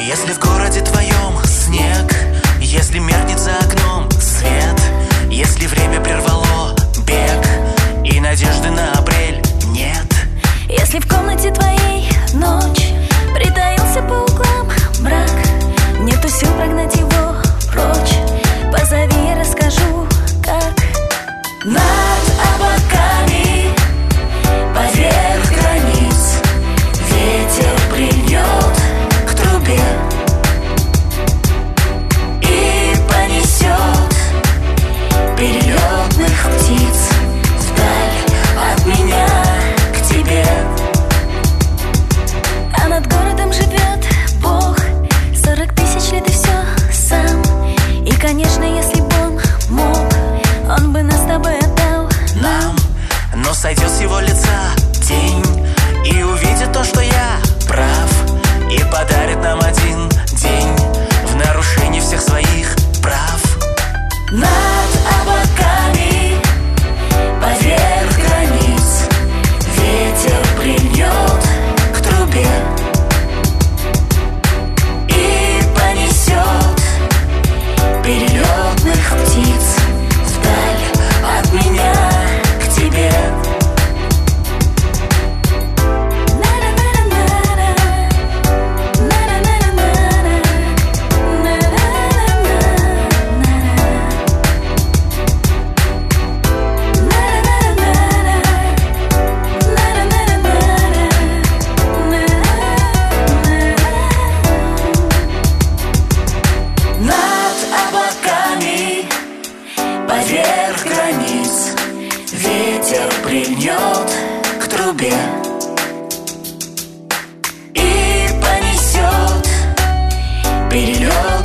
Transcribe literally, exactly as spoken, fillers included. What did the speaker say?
Если в городе твоем снег, если меркнет за окном свет, если время прервало бег и надежды на апрель нет. Если в комнате твоей ночь, притаился по углам мрак, нету сил прогнать его прочь, позови, я расскажу, как. Над облаками, поверх границ, ветер прильнет к трубе и понесет перелетных птиц вдаль от меня к тебе. А над городом живет Бог, сорок тысяч лет и все сам. И, конечно, если бы он мог, он бы нас с тобой отдал нам. Но сойдет с его лица тень и увидит то, что я прав, и подарит нам один день в нарушении всех своих прав. Над облаками, поверх границ, ветер прильнет к трубе и понесет перелетных птиц вдаль от меня к тебе. Поверх границ ветер прильнет к трубе и понесет перелет